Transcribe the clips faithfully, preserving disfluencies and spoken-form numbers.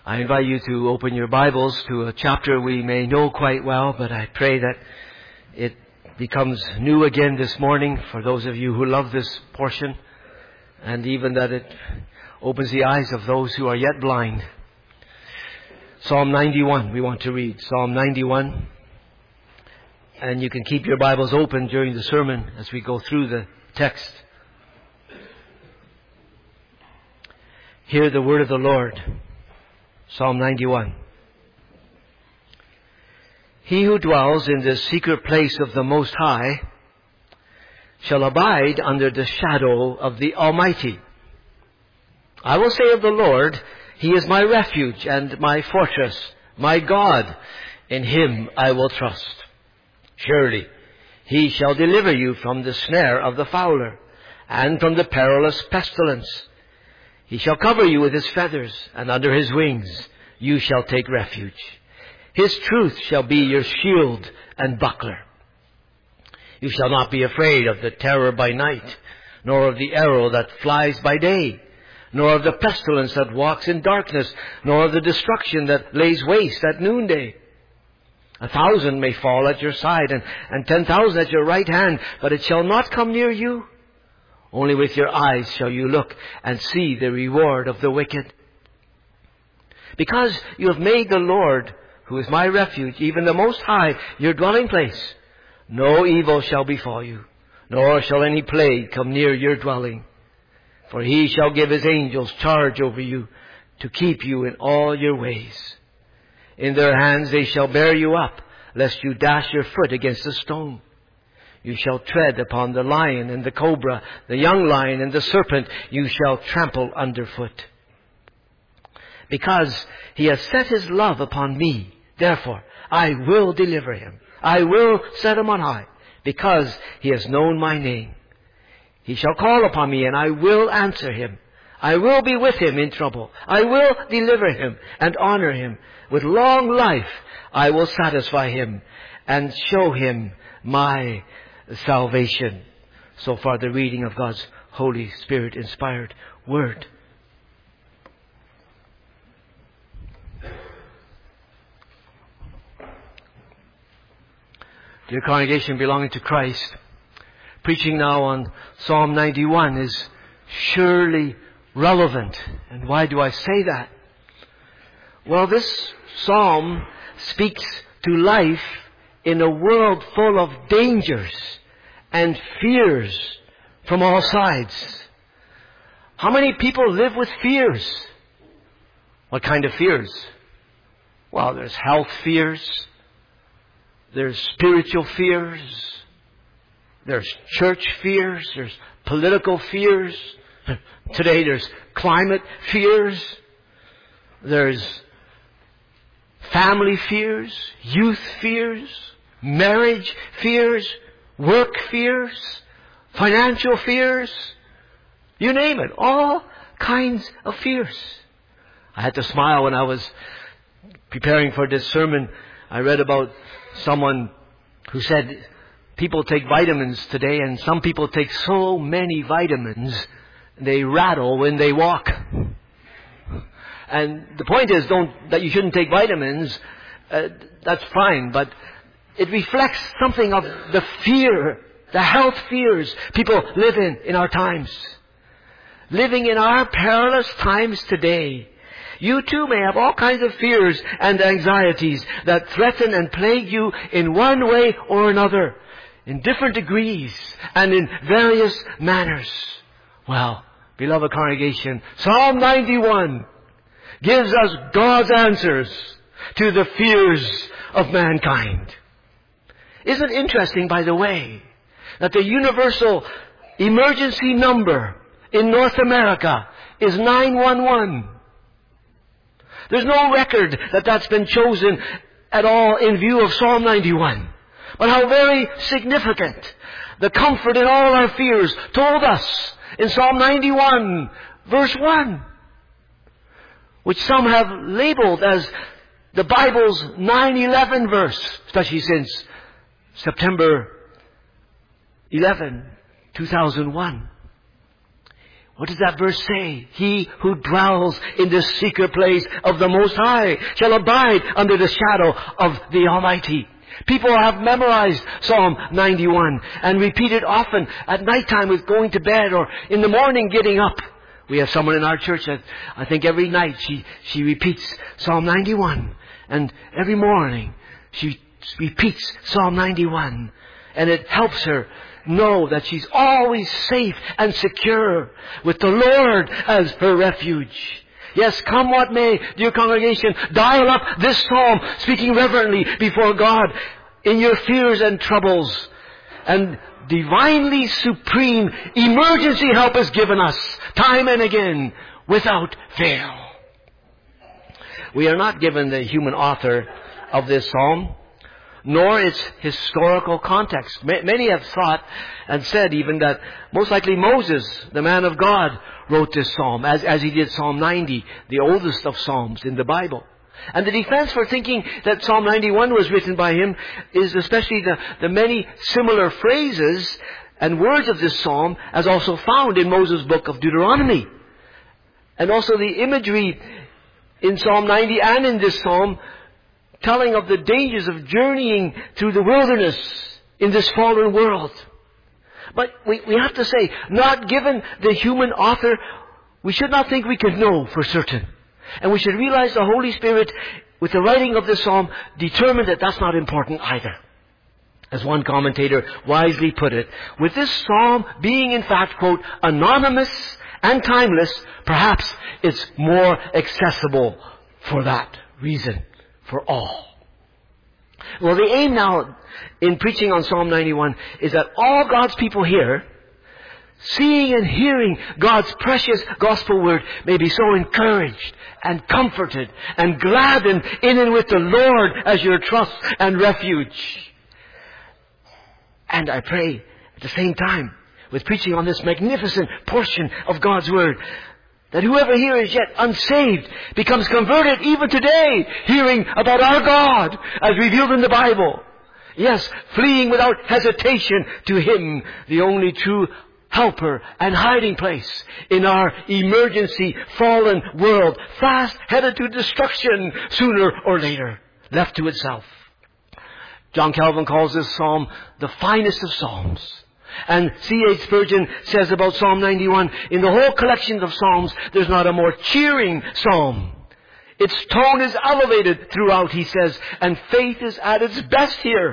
I invite you to open your Bibles to a chapter we may know quite well, but I pray that it becomes new again this morning for those of you who love this portion, and even that it opens the eyes of those who are yet blind. Psalm ninety-one we want to read. Psalm ninety-one. And you can keep your Bibles open during the sermon as we go through the text. Hear the word of the Lord. Psalm ninety-one. He who dwells in the secret place of the Most High shall abide under the shadow of the Almighty. I will say of the Lord, He is my refuge and my fortress, my God. In Him I will trust. Surely He shall deliver you from the snare of the fowler and from the perilous pestilence. He shall cover you with His feathers, and under His wings you shall take refuge. His truth shall be your shield and buckler. You shall not be afraid of the terror by night, nor of the arrow that flies by day, nor of the pestilence that walks in darkness, nor of the destruction that lays waste at noonday. A thousand may fall at your side, and, and ten thousand at your right hand, but it shall not come near you. Only with your eyes shall you look and see the reward of the wicked. Because you have made the Lord, who is my refuge, even the Most High, your dwelling place, no evil shall befall you, nor shall any plague come near your dwelling. For He shall give His angels charge over you, to keep you in all your ways. In their hands they shall bear you up, lest you dash your foot against a stone. You shall tread upon the lion and the cobra, the young lion and the serpent you shall trample underfoot. Because He has set His love upon me, therefore I will deliver Him. I will set Him on high, because He has known my name. He shall call upon me, and I will answer him. I will be with him in trouble. I will deliver him and honor him. With long life I will satisfy him and show him my salvation. So far the reading of God's Holy Spirit inspired word. Dear congregation belonging to Christ, preaching now on Psalm ninety-one is surely relevant. And why do I say that? Well, this psalm speaks to life in a world full of dangers and fears from all sides. How many people live with fears? What kind of fears? Well, there's health fears. There's spiritual fears. There's church fears. There's political fears. Today there's climate fears. There's family fears, youth fears, marriage fears, work fears, financial fears. You name it. All kinds of fears. I had to smile when I was preparing for this sermon. I read about someone who said people take vitamins today, and some people take so many vitamins they rattle when they walk. And the point is don't that you shouldn't take vitamins. Uh, that's fine, but it reflects something of the fear, the health fears people live in in our times. Living in our perilous times today, you too may have all kinds of fears and anxieties that threaten and plague you in one way or another, in different degrees and in various manners. Well, beloved congregation, Psalm ninety-one gives us God's answers to the fears of mankind. Isn't it interesting, by the way, that the universal emergency number in North America is nine one one? There's no record that that's been chosen at all in view of Psalm ninety-one. But how very significant. The comfort in all our fears told us in Psalm ninety-one, verse one, which some have labeled as the Bible's nine eleven verse, especially since September eleventh, two thousand one. What does that verse say? He who dwells in the secret place of the Most High shall abide under the shadow of the Almighty. People have memorized Psalm ninety-one and repeat it often at nighttime with going to bed or in the morning getting up. We have someone in our church that I think every night she, she repeats Psalm ninety-one. And every morning she repeats Psalm ninety-one. And it helps her know that she's always safe and secure with the Lord as her refuge. Yes, come what may, dear congregation, dial up this psalm, speaking reverently before God in your fears and troubles. And divinely supreme emergency help is given us time and again without fail. We are not given the human author of this psalm, nor its historical context. Many have thought and said even that most likely Moses, the man of God, wrote this psalm, as, as he did Psalm ninety, the oldest of psalms in the Bible. And the defense for thinking that Psalm ninety-one was written by him is especially the, the many similar phrases and words of this psalm as also found in Moses' book of Deuteronomy. And also the imagery in Psalm ninety and in this psalm telling of the dangers of journeying through the wilderness in this fallen world. But we, we have to say, not given the human author, we should not think we can know for certain. And we should realize the Holy Spirit, with the writing of this psalm, determined that that's not important either. As one commentator wisely put it, with this psalm being in fact, quote, anonymous and timeless, perhaps it's more accessible for that reason. For all. Well, the aim now in preaching on Psalm ninety-one is that all God's people here, seeing and hearing God's precious gospel word, may be so encouraged and comforted and gladdened in and with the Lord as your trust and refuge. And I pray at the same time, with preaching on this magnificent portion of God's word, that whoever here is yet unsaved becomes converted even today, hearing about our God as revealed in the Bible. Yes, fleeing without hesitation to Him, the only true helper and hiding place in our emergency fallen world, fast headed to destruction sooner or later, left to itself. John Calvin calls this psalm the finest of psalms. And C H Spurgeon says about Psalm ninety-one, in the whole collection of psalms, there's not a more cheering psalm. Its tone is elevated throughout, he says, and faith is at its best here.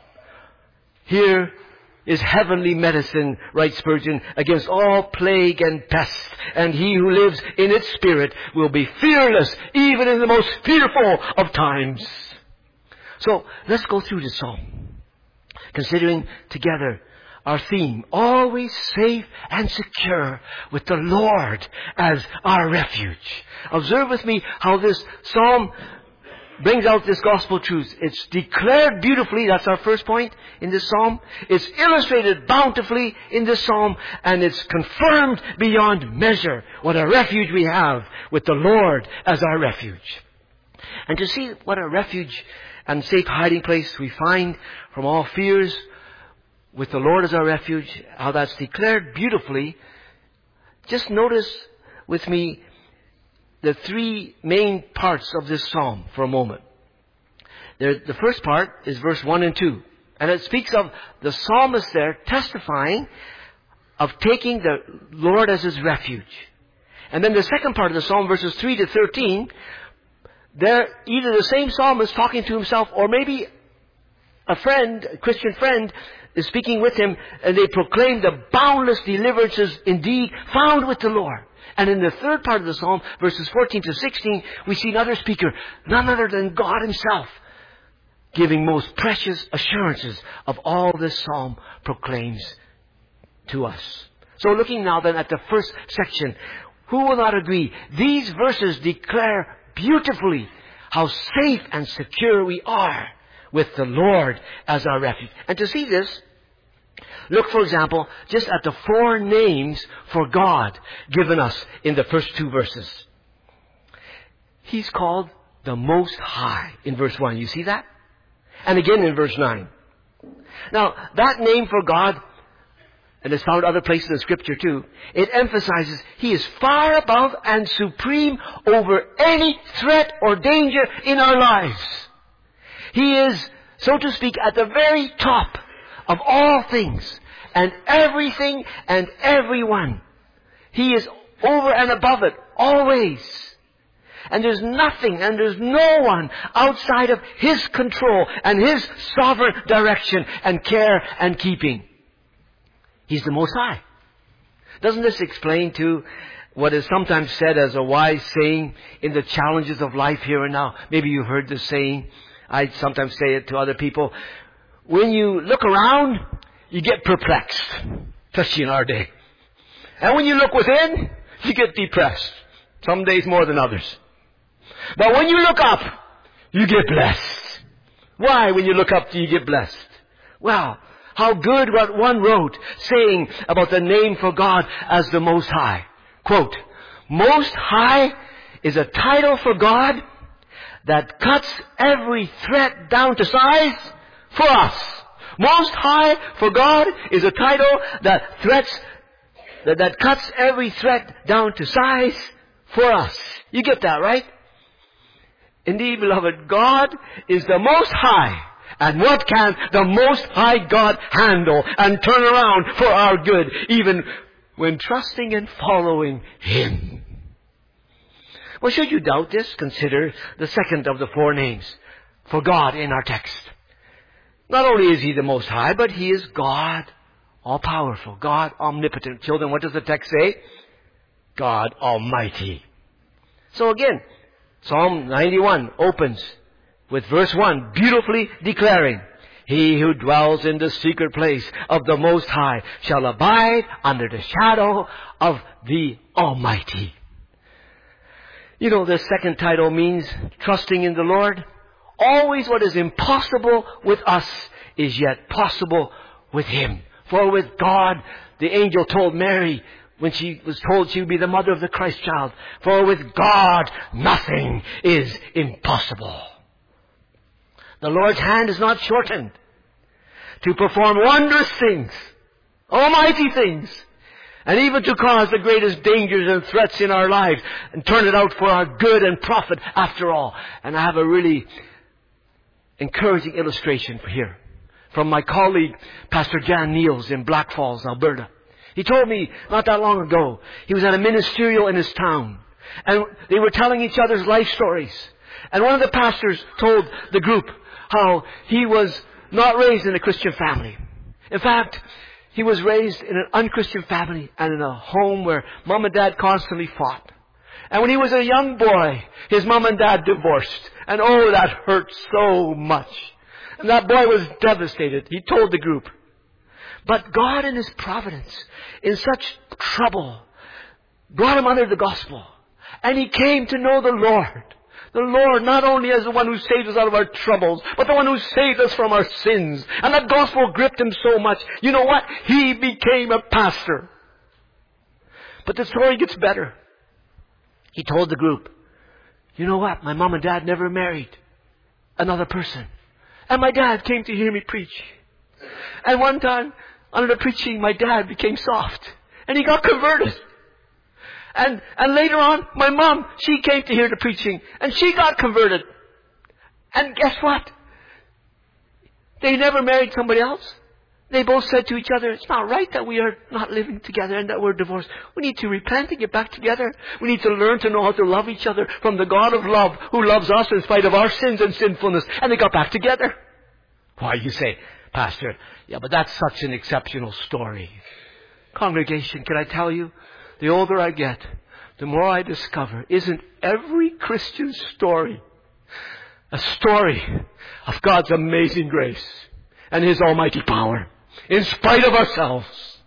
Here is heavenly medicine, writes Spurgeon, against all plague and pest, and he who lives in its spirit will be fearless even in the most fearful of times. So let's go through this psalm, considering together our theme, always safe and secure with the Lord as our refuge. Observe with me how this psalm brings out this gospel truth. It's declared beautifully, that's our first point in this psalm. It's illustrated bountifully in this psalm, and it's confirmed beyond measure what a refuge we have with the Lord as our refuge. And to see what a refuge and safe hiding place we find from all fears with the Lord as our refuge, how that's declared beautifully, just notice with me the three main parts of this psalm for a moment. There, the first part is verse one and two. And it speaks of the psalmist there testifying of taking the Lord as his refuge. And then the second part of the psalm, verses three to thirteen, there either the same psalmist talking to himself or maybe a friend, a Christian friend, is speaking with him, and they proclaim the boundless deliverances indeed found with the Lord. And in the third part of the psalm, verses fourteen to sixteen, we see another speaker, none other than God Himself, giving most precious assurances of all this psalm proclaims to us. So looking now then at the first section, who will not agree? These verses declare beautifully how safe and secure we are with the Lord as our refuge. And to see this, look, for example, just at the four names for God given us in the first two verses. He's called the Most High in verse one. You see that? And again in verse nine. Now, that name for God and it's found other places in Scripture too, it emphasizes He is far above and supreme over any threat or danger in our lives. He is, so to speak, at the very top of all things and everything and everyone. He is over and above it, always. And there's nothing and there's no one outside of His control and His sovereign direction and care and keeping. He's the Most High. Doesn't this explain too what is sometimes said as a wise saying in the challenges of life here and now? Maybe you've heard this saying. I sometimes say it to other people. When you look around, you get perplexed, especially in our day. And when you look within, you get depressed. Some days more than others. But when you look up, you get blessed. Why, when you look up, do you get blessed? Well, how good what one wrote, saying about the name for God as the Most High. Quote, Most High is a title for God that cuts every threat down to size for us. Most High for God is a title that threats, that, that cuts every threat down to size for us. You get that, right? Indeed, beloved, God is the Most High. And what can the Most High God handle and turn around for our good, even when trusting and following Him? Well, should you doubt this, consider the second of the four names for God in our text. Not only is He the Most High, but He is God all-powerful, God omnipotent. Children, what does the text say? God Almighty. So again, Psalm ninety-one opens with verse one, beautifully declaring, He who dwells in the secret place of the Most High shall abide under the shadow of the Almighty. You know, the second title means trusting in the Lord. Always what is impossible with us is yet possible with Him. For with God, the angel told Mary, when she was told she would be the mother of the Christ child, for with God nothing is impossible. The Lord's hand is not shortened to perform wondrous things, almighty things, and even to cause the greatest dangers and threats in our lives and turn it out for our good and profit after all. And I have a really encouraging illustration here from my colleague, Pastor Jan Niels in Black Falls, Alberta. He told me not that long ago, he was at a ministerial in his town, and they were telling each other's life stories. And one of the pastors told the group how he was not raised in a Christian family. In fact, he was raised in an unchristian family and in a home where mom and dad constantly fought. And when he was a young boy, his mom and dad divorced. And oh, that hurt so much. And that boy was devastated. He told the group. But God in His providence, in such trouble, brought him under the gospel. And he came to know the Lord. The Lord not only as the one who saved us out of our troubles, but the one who saved us from our sins. And that gospel gripped him so much. You know what? He became a pastor. But the story gets better. He told the group, you know what? My mom and dad never married another person. And my dad came to hear me preach. And one time, under the preaching, my dad became soft. And he got converted. And, and later on, my mom, she came to hear the preaching. And she got converted. And guess what? They never married somebody else. They both said to each other, it's not right that we are not living together and that we're divorced. We need to repent and get back together. We need to learn to know how to love each other from the God of love who loves us in spite of our sins and sinfulness. And they got back together. Why, you say, Pastor, yeah, but that's such an exceptional story. Congregation, can I tell you, the older I get, the more I discover, isn't every Christian story a story of God's amazing grace and His almighty power in spite of ourselves?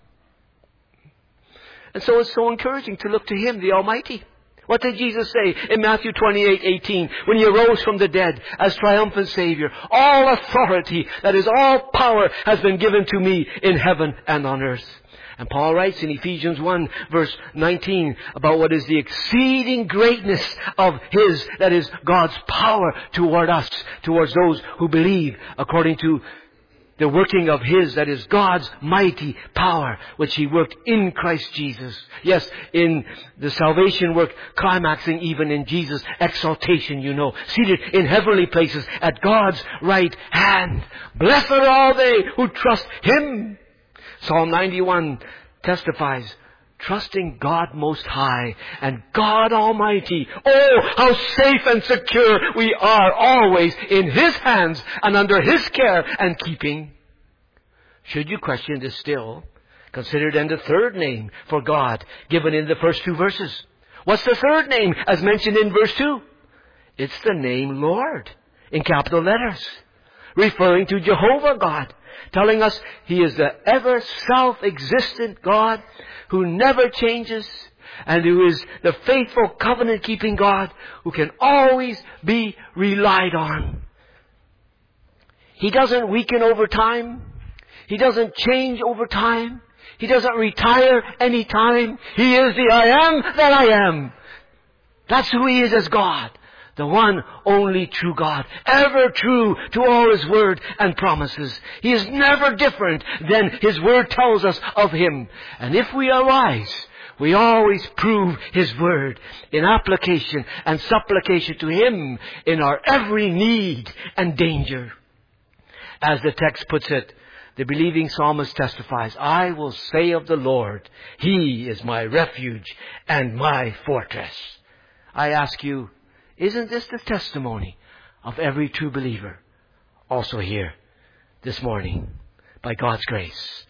And so it's so encouraging to look to Him, the Almighty. What did Jesus say in Matthew twenty-eight eighteen when He arose from the dead as triumphant Savior? All authority, that is all power, has been given to me in heaven and on earth. And Paul writes in Ephesians one verse nineteen about what is the exceeding greatness of His, that is God's power toward us, towards those who believe, according to the working of His, that is God's mighty power, which He worked in Christ Jesus. Yes, in the salvation work, climaxing even in Jesus' exaltation, you know, seated in heavenly places at God's right hand. Blessed are all they who trust Him. Psalm ninety-one testifies, trusting God Most High and God Almighty. Oh, how safe and secure we are always in His hands and under His care and keeping. Should you question this still, consider then the third name for God given in the first two verses. What's the third name as mentioned in verse two? It's the name Lord in capital letters, referring to Jehovah God, telling us He is the ever self-existent God who never changes and who is the faithful covenant-keeping God who can always be relied on. He doesn't weaken over time. He doesn't change over time. He doesn't retire any time. He is the I am that I am. That's who He is as God. The one only true God, ever true to all His word and promises. He is never different than His word tells us of Him. And if we are wise, we always prove His word in application and supplication to Him in our every need and danger. As the text puts it, the believing psalmist testifies, I will say of the Lord, He is my refuge and my fortress. I ask you, isn't this the testimony of every true believer? Also here this morning, by God's grace.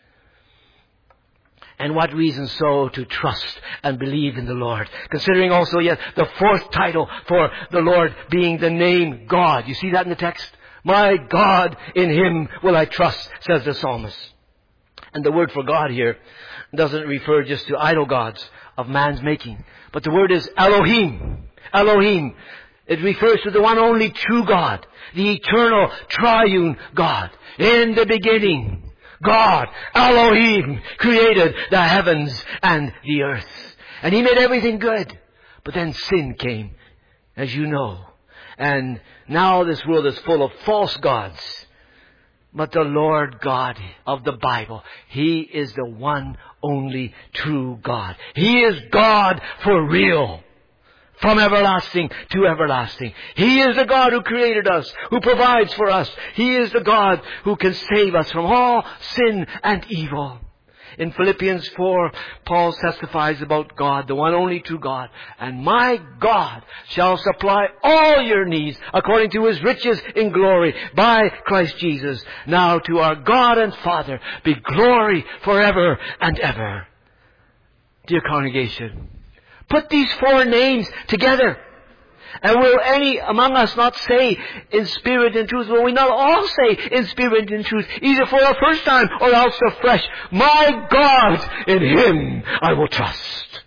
And what reason so to trust and believe in the Lord? Considering also yet the fourth title for the Lord being the name God. You see that in the text? My God, in Him will I trust, says the psalmist. And the word for God here doesn't refer just to idol gods of man's making, but the word is Elohim. Elohim. It refers to the one only true God, the eternal triune God. In the beginning, God, Elohim, created the heavens and the earth. And He made everything good. But then sin came, as you know. And now this world is full of false gods. But the Lord God of the Bible, He is the one only true God. He is God for real. From everlasting to everlasting. He is the God who created us, who provides for us. He is the God who can save us from all sin and evil. In Philippians four, Paul testifies about God, the one only true God. And my God shall supply all your needs according to His riches in glory by Christ Jesus. Now to our God and Father be glory forever and ever. Dear congregation, put these four names together. And will any among us not say in spirit and truth? Will we not all say in spirit and truth, either for the first time or else afresh, my God, in Him I will trust.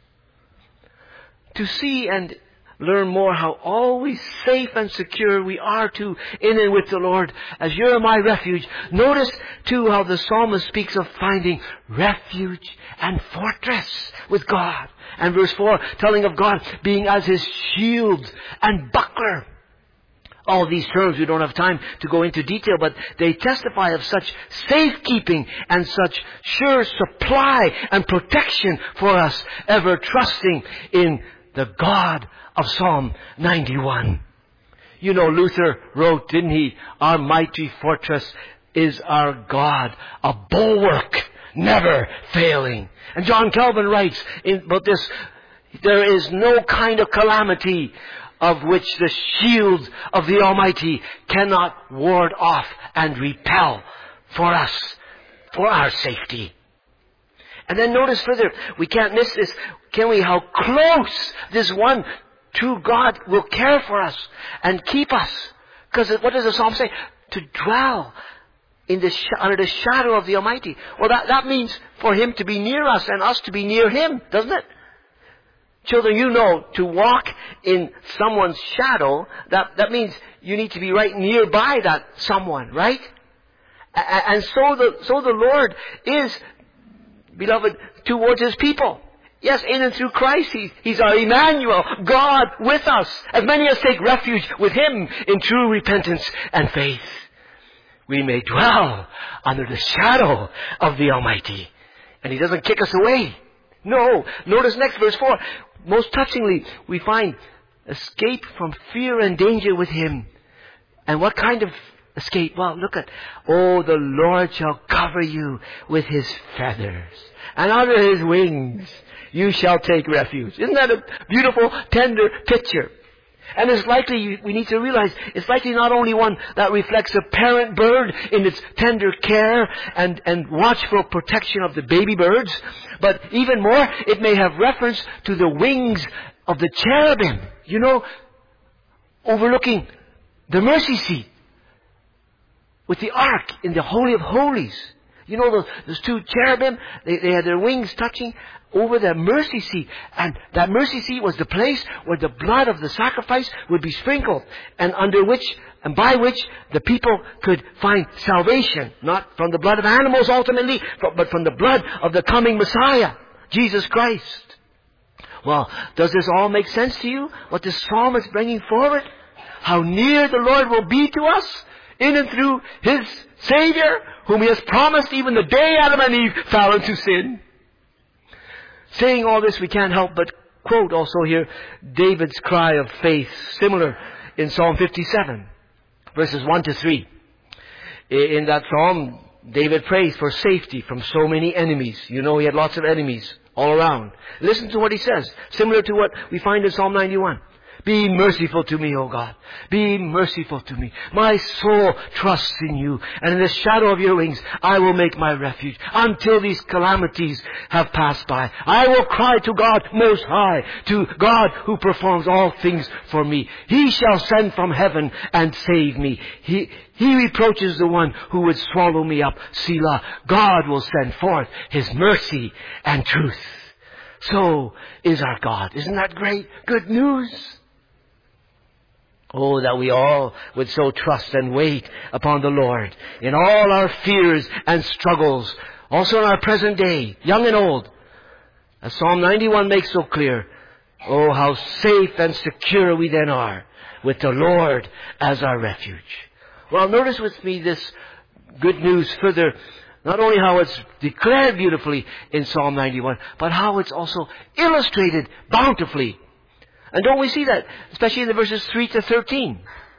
To see and learn more how always safe and secure we are to in and with the Lord as you're my refuge. Notice too how the psalmist speaks of finding refuge and fortress with God. And verse four telling of God being as His shield and buckler. All these terms we don't have time to go into detail, but they testify of such safekeeping and such sure supply and protection for us, ever trusting in the God of Psalm ninety-one. You know, Luther wrote, didn't he? Our mighty fortress is our God, a bulwark never failing. And John Calvin writes in, about this, there is no kind of calamity of which the shield of the Almighty cannot ward off and repel for us, for our safety. And then notice further, we can't miss this, can we, how close this one true God will care for us and keep us. Because what does the Psalm say? To dwell in the sh- under the shadow of the Almighty. Well, that, that means for Him to be near us and us to be near Him, doesn't it? Children, you know, to walk in someone's shadow, that, that means you need to be right nearby that someone, right? A- and so the, so the Lord is, beloved, towards His people. Yes, in and through Christ, he, He's our Emmanuel, God with us. As many as take refuge with Him in true repentance and faith. we may dwell under the shadow of the Almighty. And He doesn't kick us away. No. Notice next verse four. Most touchingly, we find escape from fear and danger with Him. And what kind of escape? Well, look at, oh, the Lord shall cover you with His feathers, and under His wings you shall take refuge. Isn't that a beautiful, tender picture? And it's likely, we need to realize, it's likely not only one that reflects a parent bird in its tender care and, and watchful protection of the baby birds, but even more, it may have reference to the wings of the cherubim, you know, overlooking the mercy seat with the ark in the Holy of Holies. You know, those, those two cherubim, they, they had their wings touching over the mercy seat. And that mercy seat was the place where the blood of the sacrifice would be sprinkled, and under which, and by which, the people could find salvation. Not from the blood of animals ultimately, but from the blood of the coming Messiah, Jesus Christ. Well, does this all make sense to you? What this psalm is bringing forward? How near the Lord will be to us in and through His Savior, whom He has promised even the day Adam and Eve fell into sin. Saying all this, we can't help but quote also here David's cry of faith, similar in Psalm fifty-seven, verses one to three. In that psalm, David prays for safety from so many enemies. You know, he had lots of enemies all around. Listen to what he says, similar to what we find in Psalm ninety-one. Be merciful to me, O God. Be merciful to me. My soul trusts in you, and in the shadow of your wings I will make my refuge until these calamities have passed by. I will cry to God Most High, to God who performs all things for me. He shall send from heaven and save me. He, he reproaches the one who would swallow me up. Selah. God will send forth His mercy and truth. So is our God. Isn't that great? Good news. Oh, that we all would so trust and wait upon the Lord in all our fears and struggles, also in our present day, young and old. As Psalm ninety-one makes so clear, oh, how safe and secure we then are with the Lord as our refuge. Well, notice with me this good news further, not only how it's declared beautifully in Psalm ninety-one, but how it's also illustrated bountifully. And don't we see that, especially in the verses three to thirteen?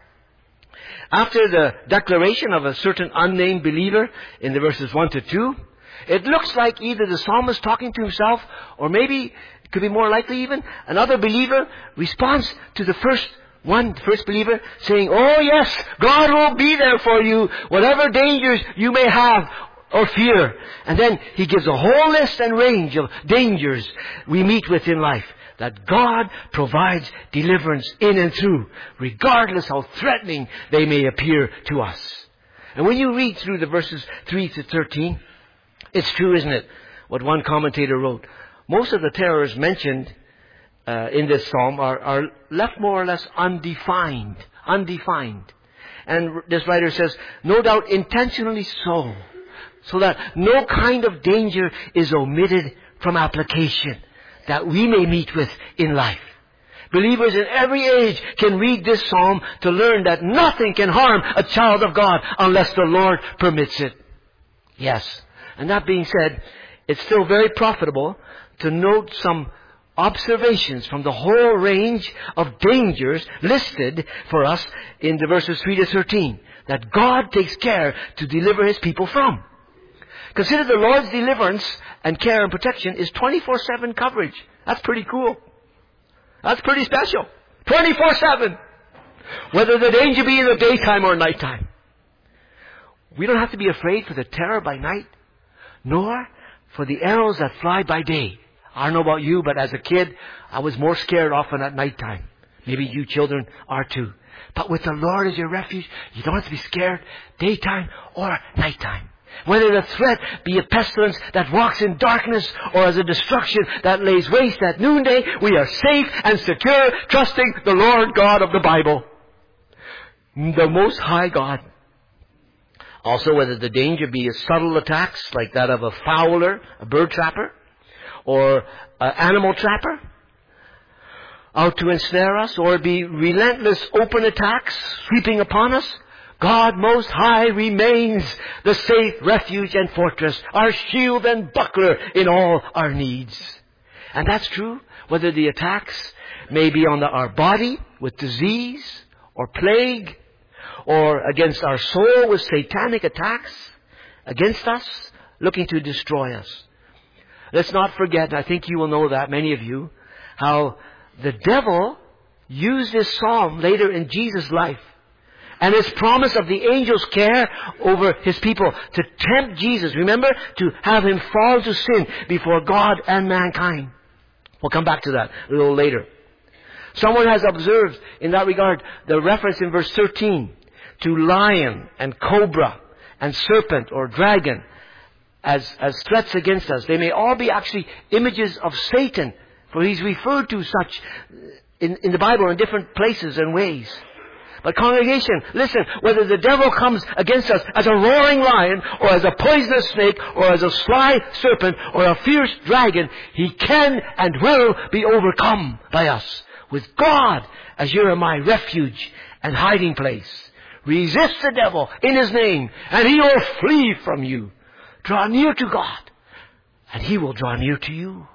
After the declaration of a certain unnamed believer in the verses one to two, it looks like either the psalmist talking to himself, or maybe, it could be more likely even, another believer responds to the first one, the first believer, saying, oh yes, God will be there for you, whatever dangers you may have or fear. And then he gives a whole list and range of dangers we meet with in life, that God provides deliverance in and through, regardless how threatening they may appear to us. And when you read through the verses three to thirteen, it's true, isn't it, what one commentator wrote? Most of the terrors mentioned uh, in this psalm are, are left more or less undefined. Undefined. And this writer says, no doubt intentionally so, so that no kind of danger is omitted from application that we may meet with in life. Believers in every age can read this psalm to learn that nothing can harm a child of God unless the Lord permits it. Yes. And that being said, it's still very profitable to note some observations from the whole range of dangers listed for us in the verses three to thirteen, that God takes care to deliver His people from. Consider the Lord's deliverance and care and protection is twenty-four seven coverage. That's pretty cool. That's pretty special. twenty-four seven. Whether the danger be in the daytime or nighttime. We don't have to be afraid for the terror by night, nor for the arrows that fly by day. I don't know about you, but as a kid, I was more scared often at nighttime. Maybe you children are too. But with the Lord as your refuge, you don't have to be scared daytime or nighttime. Whether the threat be a pestilence that walks in darkness or as a destruction that lays waste at noonday, we are safe and secure, trusting the Lord God of the Bible, the Most High God. Also, whether the danger be a subtle attacks like that of a fowler, a bird trapper, or an animal trapper out to ensnare us, or be relentless open attacks sweeping upon us, God Most High remains the safe refuge and fortress, our shield and buckler in all our needs. And that's true whether the attacks may be on the, our body with disease or plague, or against our soul with satanic attacks against us, looking to destroy us. Let's not forget, I think you will know that, many of you, how the devil used this psalm later in Jesus' life and his promise of the angel's care over his people to tempt Jesus, remember, to have him fall to sin before God and mankind. We'll come back to that a little later. Someone has observed in that regard the reference in verse thirteen to lion and cobra and serpent or dragon as, as threats against us. They may all be actually images of Satan, for he's referred to such in, in the Bible in different places and ways. But congregation, listen, whether the devil comes against us as a roaring lion, or as a poisonous snake, or as a sly serpent, or a fierce dragon, he can and will be overcome by us. With God as you're my refuge and hiding place. Resist the devil in his name, and he will flee from you. Draw near to God, and he will draw near to you.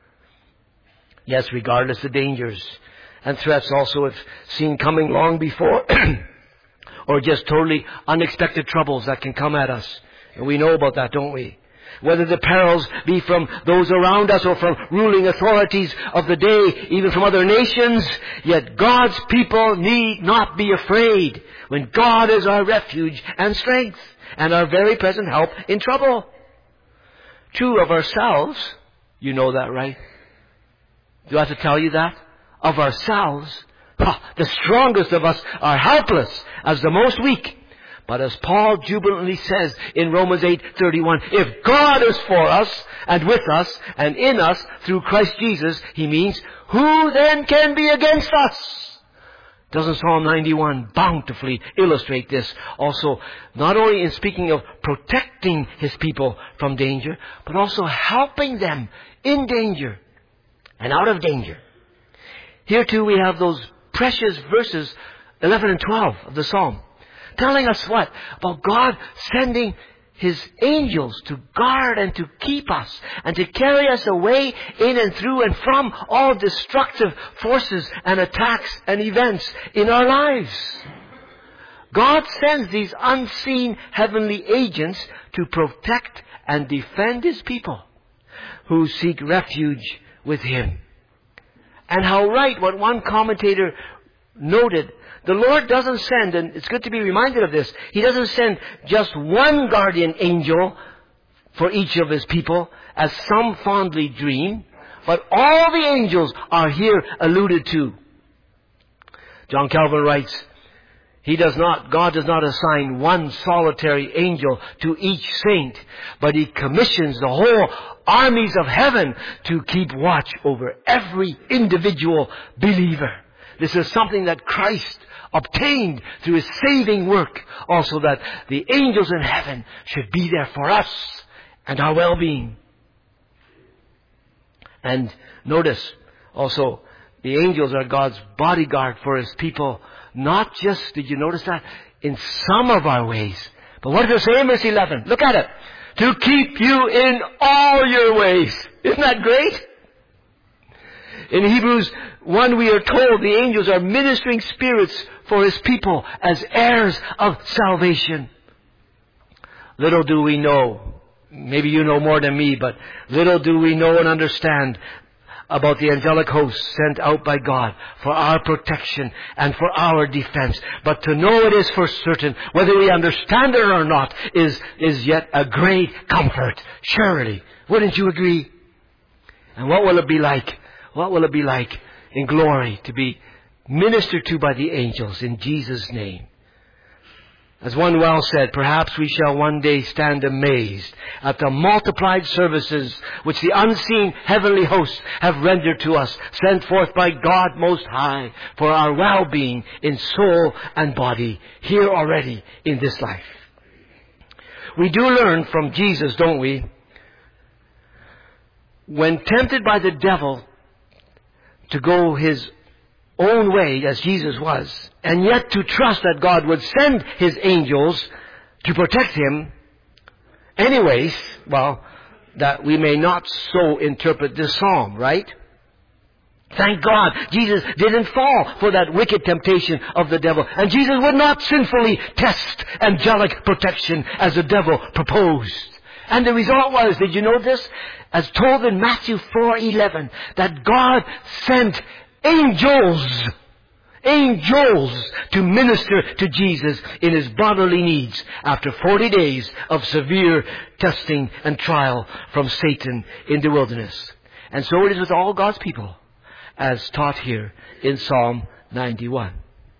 Yes, regardless of dangers and threats also if seen coming long before, or just totally unexpected troubles that can come at us. And we know about that, don't we? Whether the perils be from those around us or from ruling authorities of the day, even from other nations, yet God's people need not be afraid when God is our refuge and strength and our very present help in trouble. True of ourselves, you know that, right? Do I have to tell you that? Of ourselves, the strongest of us are helpless as the most weak. But as Paul jubilantly says in Romans eight thirty-one, if God is for us and with us and in us through Christ Jesus, he means, who then can be against us? Doesn't Psalm ninety-one bountifully illustrate this? Also, not only in speaking of protecting his people from danger, but also helping them in danger and out of danger. Here too we have those precious verses eleven and twelve of the Psalm. Telling us what? About God sending His angels to guard and to keep us and to carry us away in and through and from all destructive forces and attacks and events in our lives. God sends these unseen heavenly agents to protect and defend His people who seek refuge with Him. And how right what one commentator noted, the Lord doesn't send, and it's good to be reminded of this, He doesn't send just one guardian angel for each of His people, as some fondly dream, but all the angels are here alluded to. John Calvin writes, He does not, God does not assign one solitary angel to each saint, but He commissions the whole armies of heaven to keep watch over every individual believer. This is something that Christ obtained through His saving work, also that the angels in heaven should be there for us and our well-being. And notice also, the angels are God's bodyguard for His people, not just, did you notice that? In some of our ways. But what does it say in verse eleven? Look at it. To keep you in all your ways. Isn't that great? In Hebrews one we are told the angels are ministering spirits for His people as heirs of salvation. Little do we know, maybe you know more than me, but little do we know and understand about the angelic hosts sent out by God for our protection and for our defense. But to know it is for certain, whether we understand it or not, is, is yet a great comfort. Surely. Wouldn't you agree? And what will it be like? What will it be like in glory to be ministered to by the angels in Jesus' name? As one well said, perhaps we shall one day stand amazed at the multiplied services which the unseen heavenly hosts have rendered to us, sent forth by God Most High for our well-being in soul and body, here already in this life. We do learn from Jesus, don't we? When tempted by the devil to go his own way as Jesus was, and yet to trust that God would send His angels to protect him anyways, well, that we may not so interpret this psalm, right? Thank God Jesus didn't fall for that wicked temptation of the devil. And Jesus would not sinfully test angelic protection as the devil proposed. And the result was, did you know this? As told in Matthew four eleven, that God sent angels, angels to minister to Jesus in His bodily needs after forty days of severe testing and trial from Satan in the wilderness. And so it is with all God's people, as taught here in Psalm ninety-one.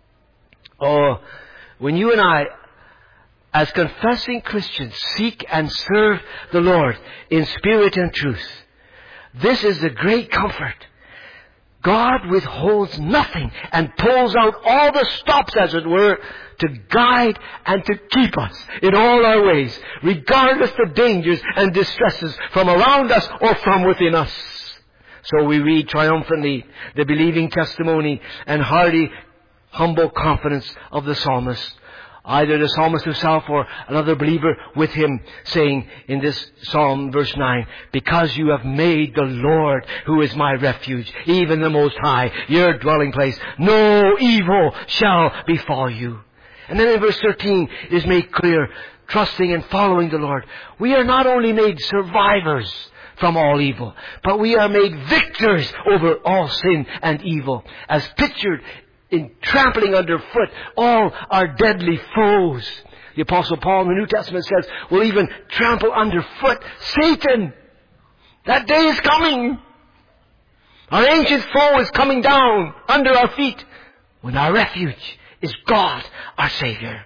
Oh, when you and I, as confessing Christians, seek and serve the Lord in spirit and truth, this is the great comfort. God withholds nothing and pulls out all the stops, as it were, to guide and to keep us in all our ways, regardless of dangers and distresses from around us or from within us. So we read triumphantly the believing testimony and hearty, humble confidence of the psalmist. Either the psalmist himself or another believer with him, saying in this psalm, verse nine, because you have made the Lord, who is my refuge, even the Most High, your dwelling place, no evil shall befall you. And then in verse thirteen it is made clear, trusting and following the Lord, we are not only made survivors from all evil, but we are made victors over all sin and evil, as pictured in trampling underfoot all our deadly foes. The Apostle Paul in the New Testament says, we'll even trample underfoot Satan. That day is coming. Our ancient foe is coming down under our feet when our refuge is God, our Savior.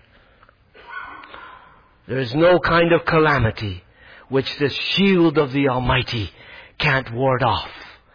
There is no kind of calamity which the shield of the Almighty can't ward off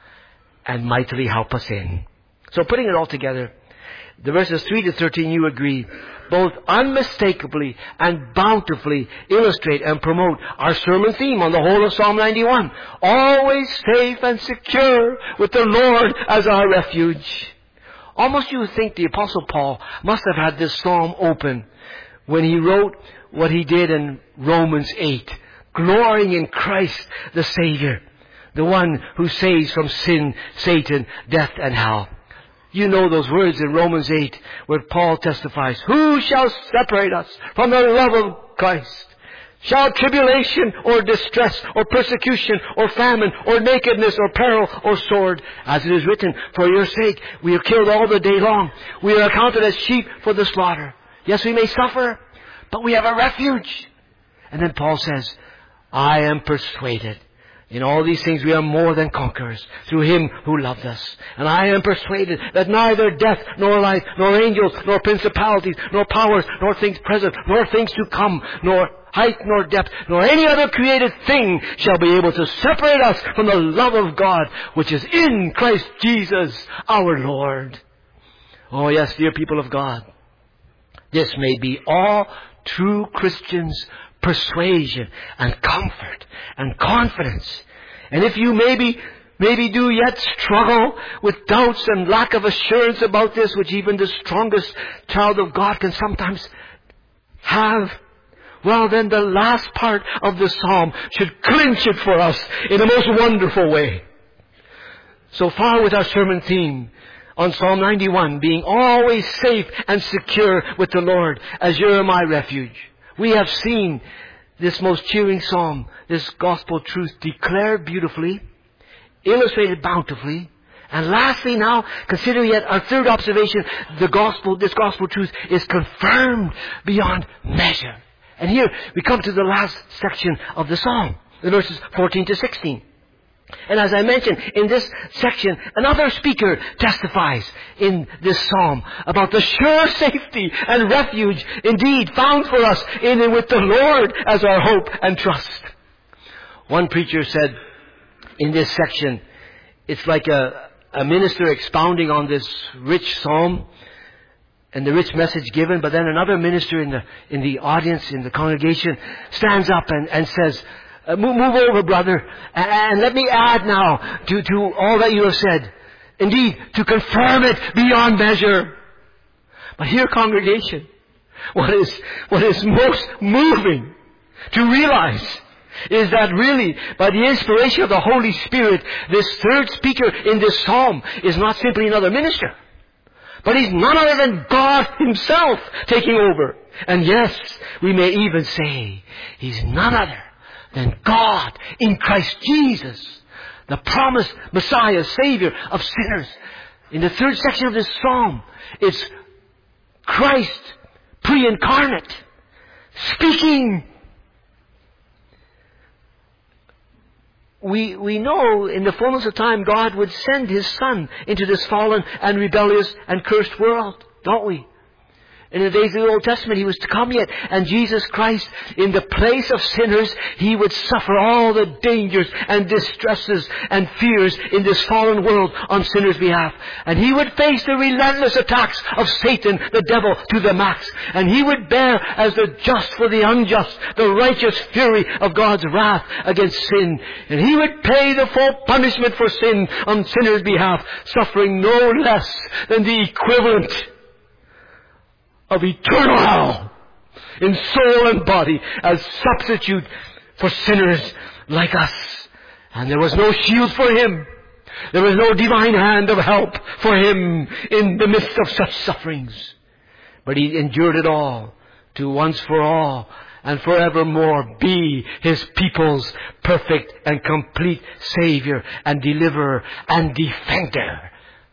and mightily help us in. So putting it all together, the verses three to thirteen, you agree, both unmistakably and bountifully illustrate and promote our sermon theme on the whole of Psalm ninety-one. Always safe and secure with the Lord as our refuge. Almost you would think the Apostle Paul must have had this psalm open when he wrote what he did in Romans eight, glorying in Christ the Savior, the one who saves from sin, Satan, death, and hell. You know those words in Romans eight where Paul testifies, who shall separate us from the love of Christ? Shall tribulation or distress or persecution or famine or nakedness or peril or sword? As it is written, for your sake we are killed all the day long. We are accounted as sheep for the slaughter. Yes, we may suffer, but we have a refuge. And then Paul says, I am persuaded. In all these things we are more than conquerors through Him who loved us. And I am persuaded that neither death, nor life, nor angels, nor principalities, nor powers, nor things present, nor things to come, nor height, nor depth, nor any other created thing shall be able to separate us from the love of God, which is in Christ Jesus our Lord. Oh yes, dear people of God, this may be all true Christians' persuasion and comfort and confidence. And if you maybe maybe do yet struggle with doubts and lack of assurance about this, which even the strongest child of God can sometimes have, well then the last part of the psalm should clinch it for us in a most wonderful way. So far with our sermon theme on Psalm ninety-one, being always safe and secure with the Lord as you're my refuge. We have seen this most cheering psalm, this gospel truth declared beautifully, illustrated bountifully, and lastly now, consider yet our third observation, the gospel, this gospel truth is confirmed beyond measure. And here we come to the last section of the psalm, the verses fourteen to sixteen. And as I mentioned, in this section, another speaker testifies in this psalm about the sure safety and refuge indeed found for us in and with the Lord as our hope and trust. One preacher said in this section, it's like a, a minister expounding on this rich psalm and the rich message given, but then another minister in the in the audience, in the congregation, stands up and, and says, Uh, move, move over, brother, and, and let me add now to, to all that you have said. Indeed, to confirm it beyond measure. But here, congregation, what is, what is most moving to realize is that really, by the inspiration of the Holy Spirit, this third speaker in this psalm is not simply another minister, but he's none other than God Himself taking over. And yes, we may even say He's none other than God in Christ Jesus, the promised Messiah, Savior of sinners. In the third section of this psalm, it's Christ pre-incarnate, speaking. We, we know in the fullness of time God would send His Son into this fallen and rebellious and cursed world, don't we? In the days of the Old Testament, He was to come yet. And Jesus Christ, in the place of sinners, He would suffer all the dangers and distresses and fears in this fallen world on sinners' behalf. And He would face the relentless attacks of Satan, the devil, to the max. And He would bear as the just for the unjust, the righteous fury of God's wrath against sin. And He would pay the full punishment for sin on sinners' behalf, suffering no less than the equivalent of eternal hell in soul and body as substitute for sinners like us. And there was no shield for Him. There was no divine hand of help for Him in the midst of such sufferings. But He endured it all to once for all and forevermore be His people's perfect and complete Savior and Deliverer and Defender.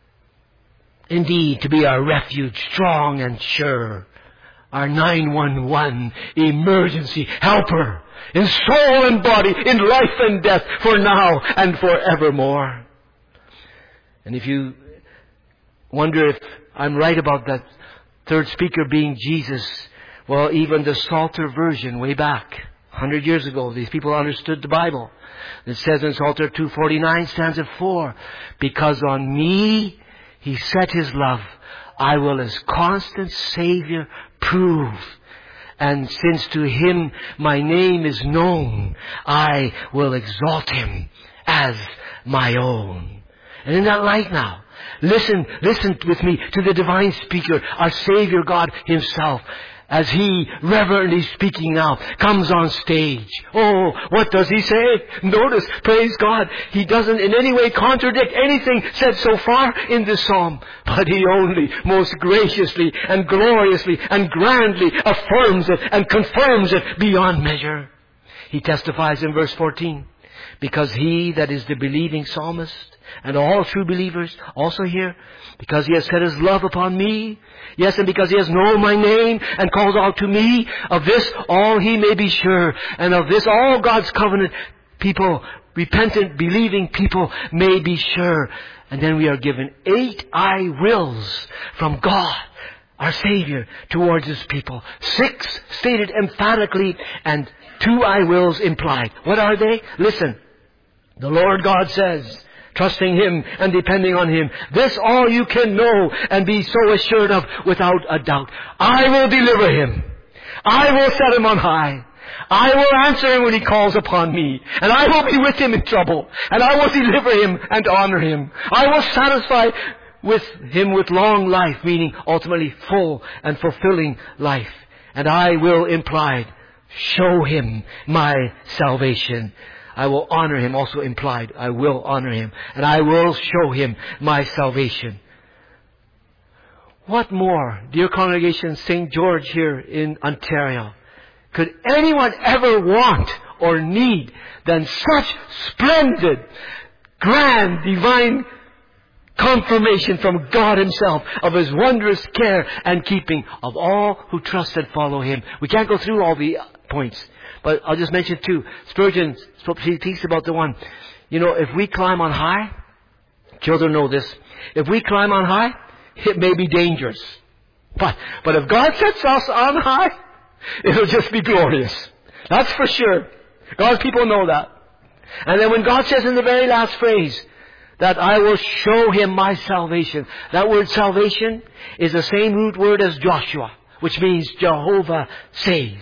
Indeed, to be our refuge, strong and sure, our nine one one emergency helper in soul and body, in life and death, for now and forevermore. And if you wonder if I'm right about that third speaker being Jesus, well, even the Psalter version way back, one hundred years ago, these people understood the Bible. It says in Psalter two forty-nine, stanza four, because on me He set His love, I will His constant Savior prove. And since to Him my name is known, I will exalt Him as my own. And in that light now, listen, listen with me to the divine speaker, our Savior God Himself, as He, reverently speaking now, comes on stage. Oh, what does He say? Notice, praise God, He doesn't in any way contradict anything said so far in this psalm, but He only most graciously and gloriously and grandly affirms it and confirms it beyond measure. He testifies in verse fourteen, because He that is the believing psalmist, and all true believers also here, because He has set His love upon me, yes, and because He has known my name and called out to me, of this all He may be sure, and of this all God's covenant people, repentant, believing people may be sure. And then we are given eight I wills from God, our Savior, towards His people. Six stated emphatically and two I wills implied. What are they? Listen. The Lord God says, trusting Him and depending on Him, this all you can know and be so assured of without a doubt. I will deliver him. I will set him on high. I will answer him when he calls upon me. And I will be with him in trouble. And I will deliver him and honor him. I will satisfy with him with long life, meaning ultimately full and fulfilling life. And I will, implied, show him my salvation. I will honor him, also implied. I will honor him. And I will show him my salvation. What more, dear congregation, Saint George here in Ontario, could anyone ever want or need than such splendid, grand, divine confirmation from God Himself of His wondrous care and keeping of all who trust and follow Him? We can't go through all the points, but I'll just mention two. Spurgeon speaks about the one. You know, if we climb on high, children know this, if we climb on high, it may be dangerous. But, but if God sets us on high, it'll just be glorious. That's for sure. God's people know that. And then when God says in the very last phrase, that I will show him my salvation. That word salvation is the same root word as Joshua, which means Jehovah saves.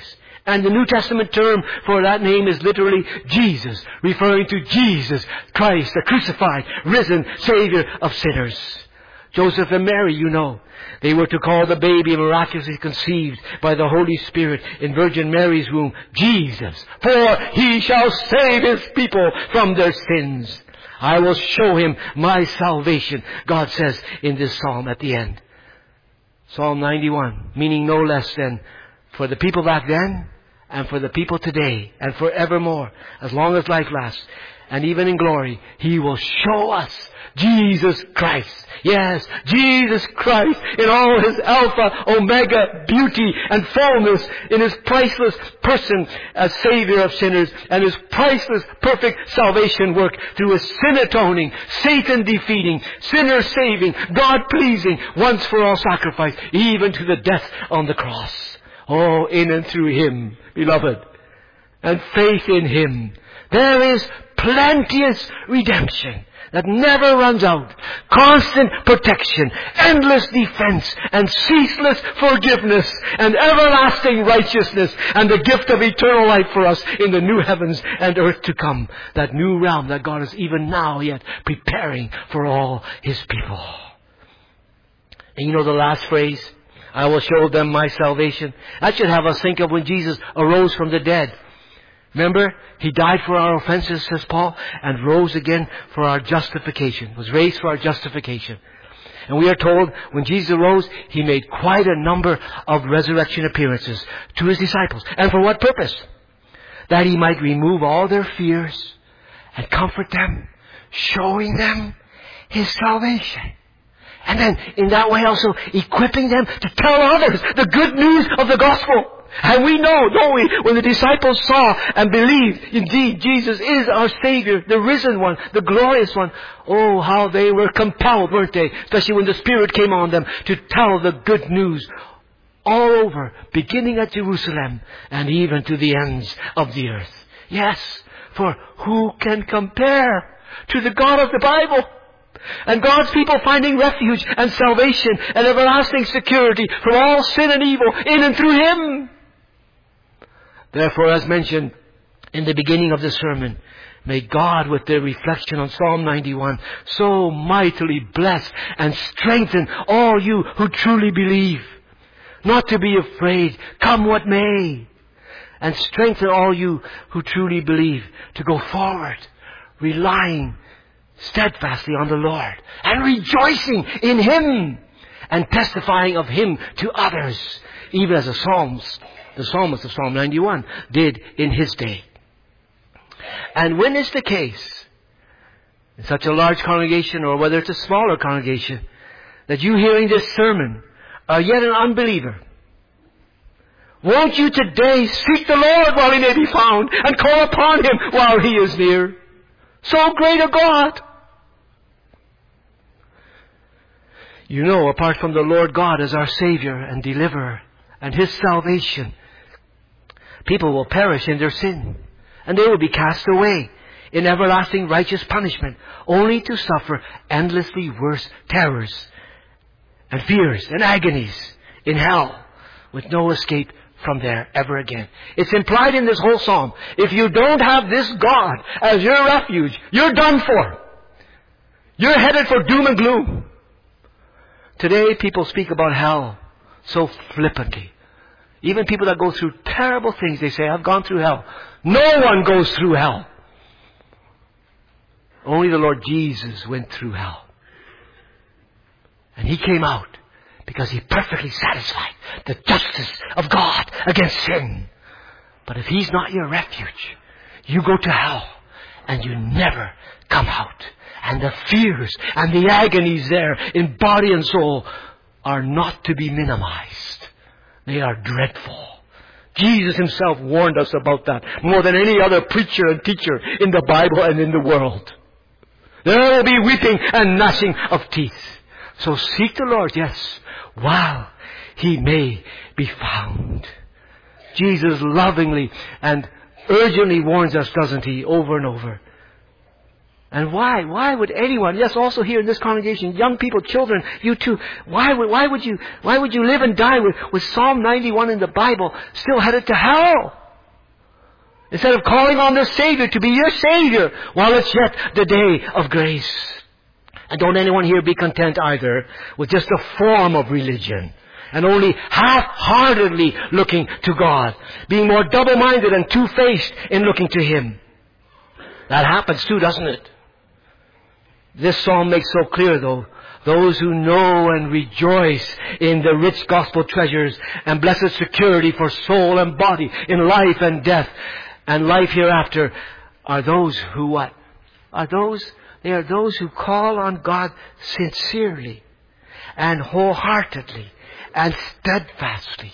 And the New Testament term for that name is literally Jesus, referring to Jesus Christ, the crucified, risen Savior of sinners. Joseph and Mary, you know, they were to call the baby miraculously conceived by the Holy Spirit in Virgin Mary's womb, Jesus, for He shall save His people from their sins. I will show Him my salvation, God says in this psalm at the end. Psalm ninety-one, meaning no less than for the people back then, and for the people today, and forevermore, as long as life lasts, and even in glory, He will show us Jesus Christ. Yes, Jesus Christ in all His Alpha, Omega beauty and fullness, in His priceless person as Savior of sinners, and His priceless perfect salvation work through His sin atoning, Satan defeating, sinner saving, God pleasing, once for all sacrifice, even to the death on the cross. Oh, in and through Him, beloved, and faith in Him, there is plenteous redemption that never runs out, constant protection, endless defense, and ceaseless forgiveness, and everlasting righteousness, and the gift of eternal life for us in the new heavens and earth to come, that new realm that God is even now yet preparing for all His people. And you know the last phrase, I will show them my salvation. That should have us think of when Jesus arose from the dead. Remember, He died for our offenses, says Paul, and rose again for our justification, was raised for our justification. And we are told when Jesus arose, He made quite a number of resurrection appearances to His disciples. And for what purpose? That He might remove all their fears and comfort them, showing them His salvation. And then in that way also equipping them to tell others the good news of the gospel. And we know, don't we, when the disciples saw and believed, indeed, Jesus is our Savior, the risen one, the glorious one. Oh, how they were compelled, weren't they? Especially when the Spirit came on them to tell the good news all over, beginning at Jerusalem and even to the ends of the earth. Yes, for who can compare to the God of the Bible? And God's people finding refuge and salvation and everlasting security from all sin and evil in and through Him. Therefore, as mentioned in the beginning of the sermon, may God, with their reflection on Psalm ninety-one, so mightily bless and strengthen all you who truly believe, not to be afraid, come what may, and strengthen all you who truly believe to go forward, relying steadfastly on the Lord, and rejoicing in Him, and testifying of Him to others, even as the Psalms, the psalmist of Psalm ninety-one did in his day. And when is the case, in such a large congregation, or whether it's a smaller congregation, that you hearing this sermon are yet an unbeliever, won't you today seek the Lord while He may be found, and call upon Him while He is near? So great a God! You know, apart from the Lord God as our Savior and Deliverer and His salvation, people will perish in their sin, and they will be cast away in everlasting righteous punishment, only to suffer endlessly worse terrors and fears and agonies in hell, with no escape from there ever again. It's implied in this whole psalm. If you don't have this God as your refuge, you're done for. You're headed for doom and gloom. Today people speak about hell so flippantly. Even people that go through terrible things, they say, I've gone through hell. No one goes through hell. Only the Lord Jesus went through hell. And He came out because He perfectly satisfied the justice of God against sin. But if He's not your refuge, you go to hell and you never come out. And the fears and the agonies there in body and soul are not to be minimized. They are dreadful. Jesus Himself warned us about that more than any other preacher and teacher in the Bible and in the world. There will be weeping and gnashing of teeth. So seek the Lord, yes, while He may be found. Jesus lovingly and urgently warns us, doesn't He, over and over. And why? Why would anyone, yes, also here in this congregation, young people, children, you too, why would, why would you, why would you live and die with, with Psalm ninety-one in the Bible still headed to hell? Instead of calling on their Savior to be your Savior while it's yet the day of grace. And don't anyone here be content either with just a form of religion and only half-heartedly looking to God, being more double-minded and two-faced in looking to Him. That happens too, doesn't it? This psalm makes so clear, though, those who know and rejoice in the rich gospel treasures and blessed security for soul and body in life and death and life hereafter are those who what? Are those, they are those who call on God sincerely and wholeheartedly and steadfastly.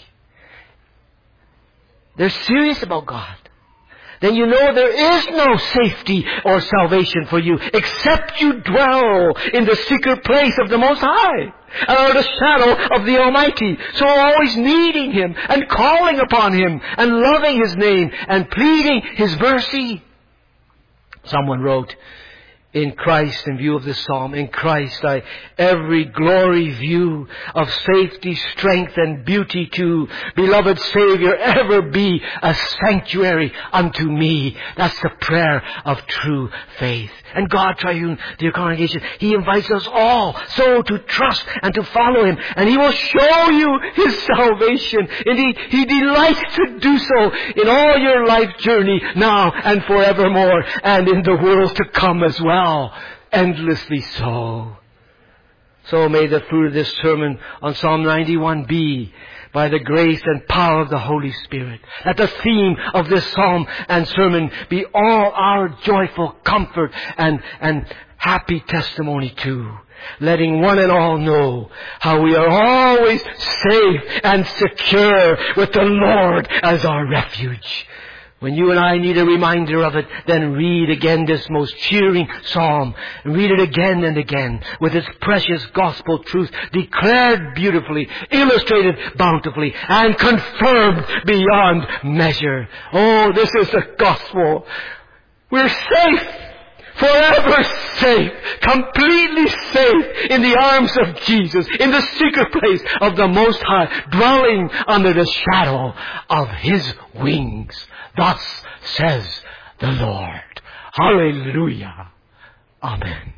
They're serious about God. Then you know there is no safety or salvation for you except you dwell in the secret place of the Most High and under the shadow of the Almighty. So always needing Him and calling upon Him and loving His name and pleading His mercy. Someone wrote, in Christ, in view of this psalm, in Christ I every glory view of safety, strength, and beauty too. Beloved Savior, ever be a sanctuary unto me. That's the prayer of true faith. And God Triune, dear congregation, He invites us all so to trust and to follow Him. And He will show you His salvation. Indeed, He delights to do so in all your life journey now and forevermore and in the world to come as well. Endlessly so. So may the fruit of this sermon on Psalm ninety-one be, by the grace and power of the Holy Spirit, that the theme of this psalm and sermon be all our joyful comfort and, and happy testimony too. Letting one and all know how we are always safe and secure with the Lord as our refuge. When you and I need a reminder of it, then read again this most cheering psalm. Read it again and again with its precious gospel truth declared beautifully, illustrated bountifully, and confirmed beyond measure. Oh, this is the gospel. We're safe. Forever safe, completely safe in the arms of Jesus, in the secret place of the Most High, dwelling under the shadow of His wings. Thus says the Lord. Hallelujah. Amen.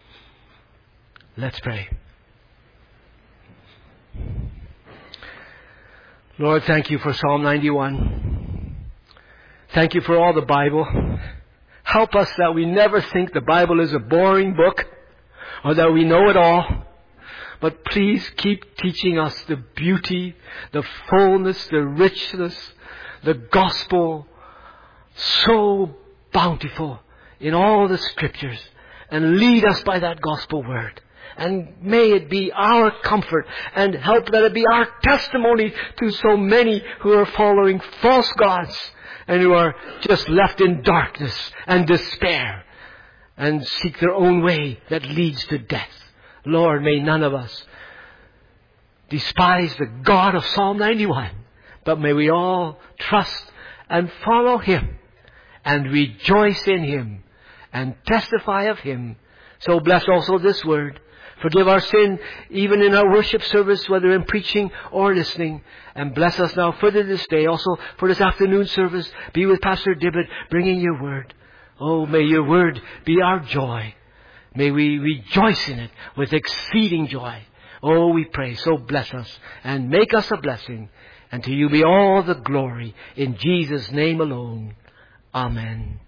Let's pray. Lord, thank You for Psalm ninety-one. Thank You for all the Bible. Help us that we never think the Bible is a boring book or that we know it all. But please keep teaching us the beauty, the fullness, the richness, the gospel, so bountiful in all the Scriptures. And lead us by that gospel word. And may it be our comfort and help that it be our testimony to so many who are following false gods and who are just left in darkness and despair and seek their own way that leads to death. Lord, may none of us despise the God of Psalm ninety-one, but may we all trust and follow Him and rejoice in Him and testify of Him. So bless also this word. Forgive our sin even in our worship service, whether in preaching or listening. And bless us now further this day. Also for this afternoon service, be with Pastor Dibbett bringing Your word. Oh, may Your word be our joy. May we rejoice in it with exceeding joy. Oh, we pray. So bless us and make us a blessing. And to You be all the glory in Jesus' name alone. Amen.